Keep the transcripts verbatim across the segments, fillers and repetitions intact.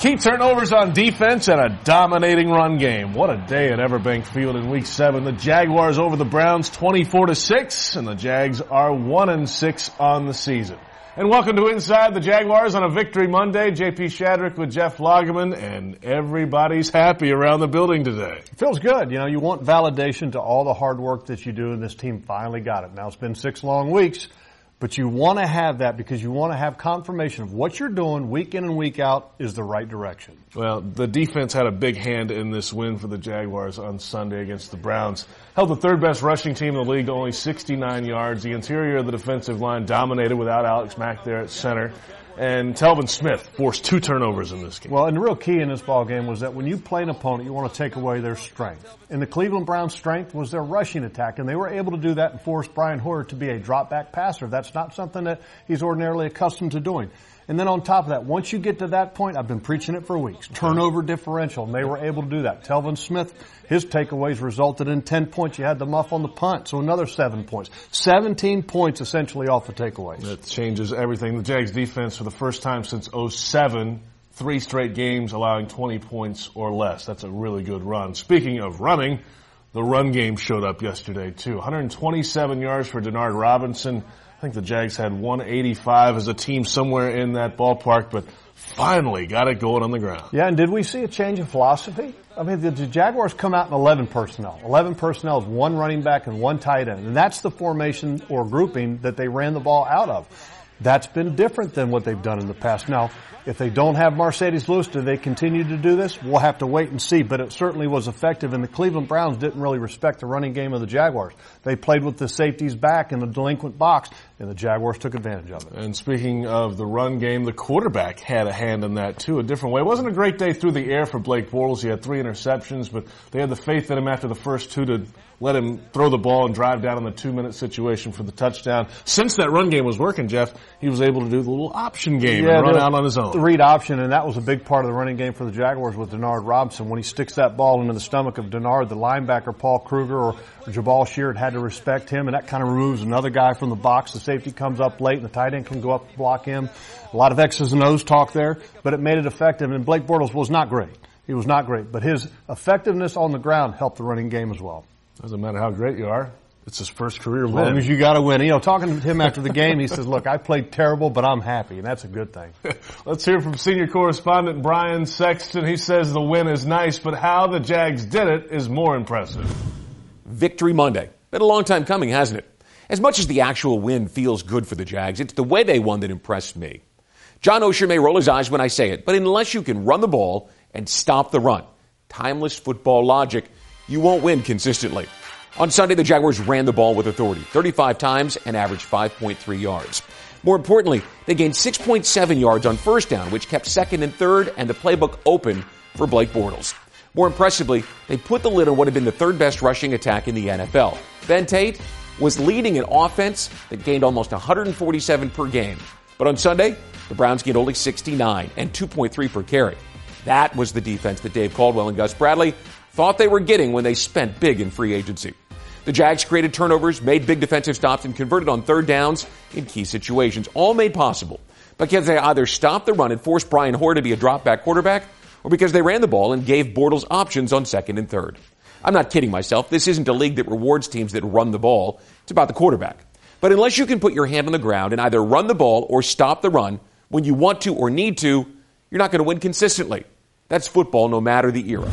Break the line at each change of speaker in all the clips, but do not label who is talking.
Key turnovers on defense and a dominating run game. What a day at Everbank Field in week seven. The Jaguars over the Browns twenty-four to six, and the Jags are one and six on the season. And welcome to Inside the Jaguars on a Victory Monday. J P Shadrick with Jeff Lageman, and everybody's happy around the building today.
It feels good. You know, you want validation to all the hard work that you do, and this team finally got it. Now, it's been six long weeks, but you want to have that because you want to have confirmation of what you're doing week in and week out is the right direction.
Well, the defense had a big hand in this win for the Jaguars on Sunday against the Browns. Held the third best rushing team in the league to only sixty-nine yards. The interior of the defensive line dominated without Alex Mack there at center. And Telvin Smith forced two turnovers in this game.
Well, and the real key in this ball game was that when you play an opponent, you want to take away their strength. And the Cleveland Browns' strength was their rushing attack, and they were able to do that and force Brian Hoyer to be a drop-back passer. That's not something that he's ordinarily accustomed to doing. And then on top of that, once you get to that point, I've been preaching it for weeks, turnover differential, and they were able to do that. Telvin Smith, his takeaways resulted in ten points. You had the muff on the punt, so another seven points. seventeen points essentially off the takeaways.
That changes everything. The Jags defense for the first time since oh seven, three straight games allowing twenty points or less. That's a really good run. Speaking of running, the run game showed up yesterday too. one hundred twenty-seven yards for Denard Robinson. I think the Jags had one eighty-five as a team somewhere in that ballpark, but finally got it going on the ground.
Yeah, and did we see a change in philosophy? I mean, the Jaguars come out in eleven personnel. eleven personnel is one running back and one tight end, and that's the formation or grouping that they ran the ball out of. That's been different than what they've done in the past. Now, if they don't have Marcedes Lewis, do they continue to do this? We'll have to wait and see, but it certainly was effective, and the Cleveland Browns didn't really respect the running game of the Jaguars. They played with the safeties back in the delinquent box, and the Jaguars took advantage of it.
And speaking of the run game, the quarterback had a hand in that too, a different way. It wasn't a great day through the air for Blake Bortles. He had three interceptions, but they had the faith in him after the first two to let him throw the ball and drive down in the two-minute situation for the touchdown. Since that run game was working, Jeff, he was able to do the little option game
yeah,
and run
the,
out on his own.
The read option, and that was a big part of the running game for the Jaguars with Denard Robinson. When he sticks that ball into the stomach of Denard, the linebacker, Paul Kruger or Jabal Sheard, had to respect him, and that kind of removes another guy from the box. The safety comes up late, and the tight end can go up and block him. A lot of X's and O's talk there, but it made it effective, and Blake Bortles was not great. He was not great, but his effectiveness on the ground helped the running game as well.
Doesn't matter how great you are. It's his first career win.
As long as you got to win. You know, talking to him after the game, he says, look, I played terrible, but I'm happy, and that's a good thing.
Let's hear from senior correspondent Brian Sexton. He says the win is nice, but how the Jags did it is more impressive.
Victory Monday. Been a long time coming, hasn't it? As much as the actual win feels good for the Jags, it's the way they won that impressed me. John Osher may roll his eyes when I say it, but unless you can run the ball and stop the run, timeless football logic, you won't win consistently. On Sunday, the Jaguars ran the ball with authority, thirty-five times and averaged five point three yards. More importantly, they gained six point seven yards on first down, which kept second and third and the playbook open for Blake Bortles. More impressively, they put the lid on what had been the third best rushing attack in the N F L. Ben Tate was leading an offense that gained almost one hundred forty-seven per game. But on Sunday, the Browns gained only sixty-nine and two point three per carry. That was the defense that Dave Caldwell and Gus Bradley thought they were getting when they spent big in free agency. The Jags created turnovers, made big defensive stops, and converted on third downs in key situations, all made possible because they either stopped the run and forced Brian Hoyer to be a drop-back quarterback, or because they ran the ball and gave Bortles options on second and third. I'm not kidding myself. This isn't a league that rewards teams that run the ball. It's about the quarterback. But unless you can put your hand on the ground and either run the ball or stop the run when you want to or need to, you're not going to win consistently. That's football no matter the era.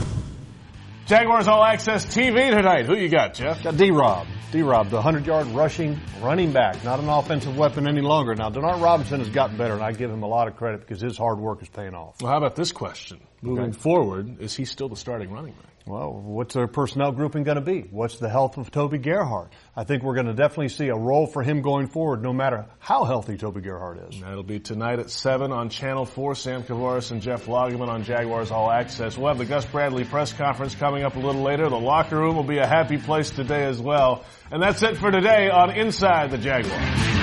Jaguars All Access T V tonight. Who you got, Jeff?
Got D-Rob. D-Rob, the hundred-yard rushing running back, not an offensive weapon any longer. Now, Denard Robinson has gotten better, and I give him a lot of credit because his hard work is paying off.
Well, how about this question? Moving
Okay.
forward, is he still the starting running back?
Well, what's their personnel grouping going to be? What's the health of Toby Gerhart? I think we're going to definitely see a role for him going forward, no matter how healthy Toby Gerhart is.
That'll be tonight at seven on Channel four. Sam Kavaris and Jeff Lageman on Jaguars All Access. We'll have the Gus Bradley press conference coming up a little later. The locker room will be a happy place today as well. And that's it for today on Inside the Jaguars.